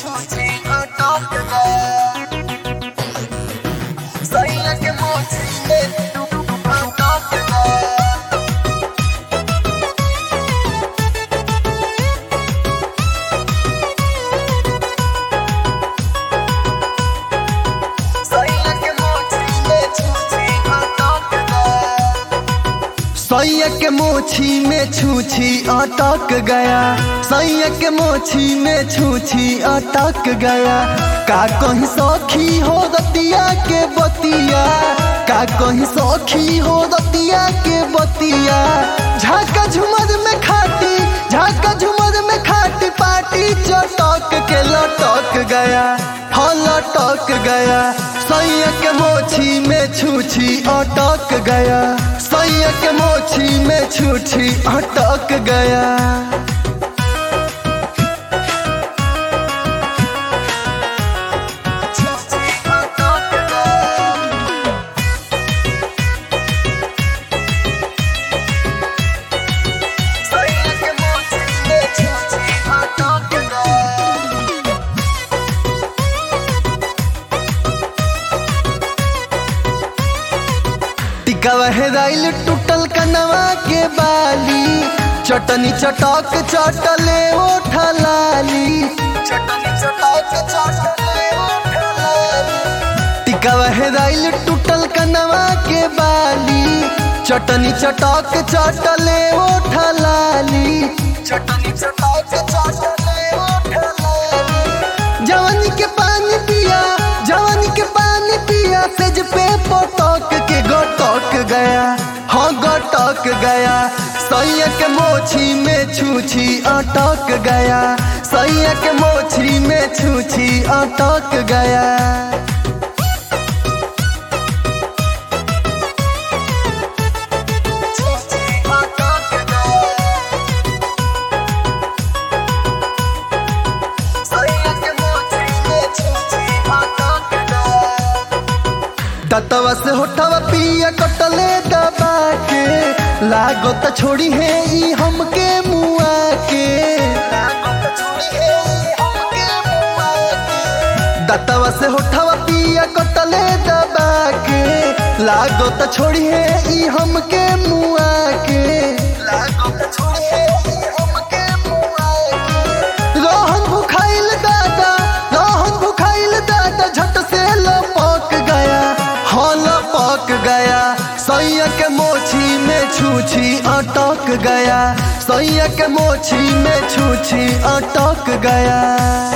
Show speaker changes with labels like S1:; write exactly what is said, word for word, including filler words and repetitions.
S1: छूछी अटक गया सैया के मोछी में अटक गया सैया के मोछी में छूछी अटक गया सैया के मोछी में छूछी अटक गया का कहीं सखी हो रतिया के बतिया का कहीं सखी हो रतिया के बतिया झाका झुमर में खाटी झाका झुमर में खाटी पाटी चटक के लटक गया हाँ लटक गया सैया के मोछी में छूछी अटक गया सैया के मोछी में छूछी अटक गया हेराइल टूटल कनवा के बाली चटनी चटक चटले ओठा लाली चटनी चटक चटले ओठा लाली टिकावा हेराइल टूटल कनवा के बाली चटनी चटक चटले ओठा लाली चटनी चटक चटले ओठा लाली जवानी के पानी पिया जवानी के पानी पिया सेज पे पटक के गटक गया हाँ गटक गया सैया के मोछी में छूछी अटक गया सैया के मोछी में छूछी अटक गया ततवा से होठवा पिया कटले दबा के लागो त छोड़ी है ई हमके मुआ के दतवा से होठवा पिया कटले दबा के लागो त छोड़ी है ई हमके मुआ के लागो त छोड़ी है ई हमके मुआ के रोहन भुखाइल दादा रोहन भुखाइल दादा झट से लपक गया लपक गया सैया के मोछी में छूछी अटक गया सैया के मोछी में छूछी अटक गया।